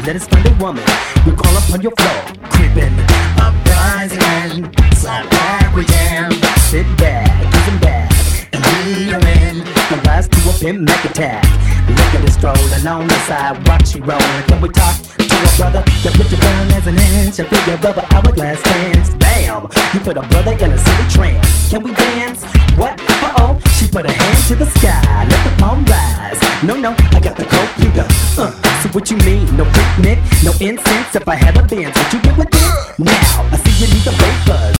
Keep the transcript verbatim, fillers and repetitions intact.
Let us find a woman. We call up on your floor, creeping, uprising, slide back, we jam. Sit back, isn't bad, and we are in. The rise to a pimp Mac attack. Look at it strolling on the sidewalk, she rolling. Can we talk to a brother that put you down as an inch? I feel your rubber hourglass dance. Bam, you put a brother in a city trance. Can we dance? What? Uh-oh, she put her hand to the sky. Let the palm rise. No, no, I got the computer. Uh, so what you mean? No picnic, no incense. If I had a Benz, would you get with it? Now, I see you need the vapors.